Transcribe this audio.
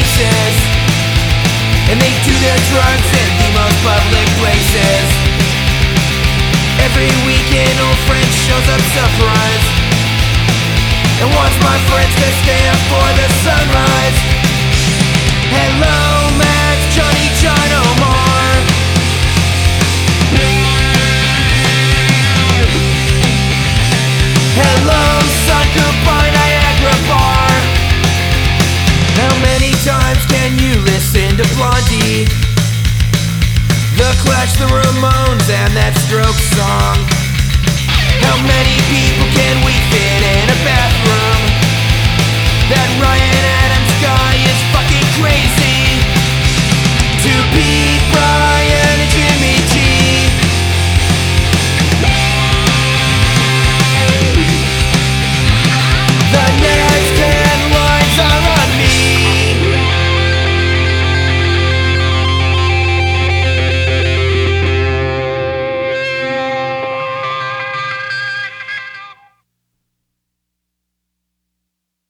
faces, and they do their drugs in the most public places. Every weekend old friend shows up surprised and wants my friends to stay up for the sunrise. Hello, Max, Johnny, John, Omar. Hello, son, goodbye, Niagara Bar. How many times can you listen to Blondie, The Clash, the Ramones, and that Strokes song? How many people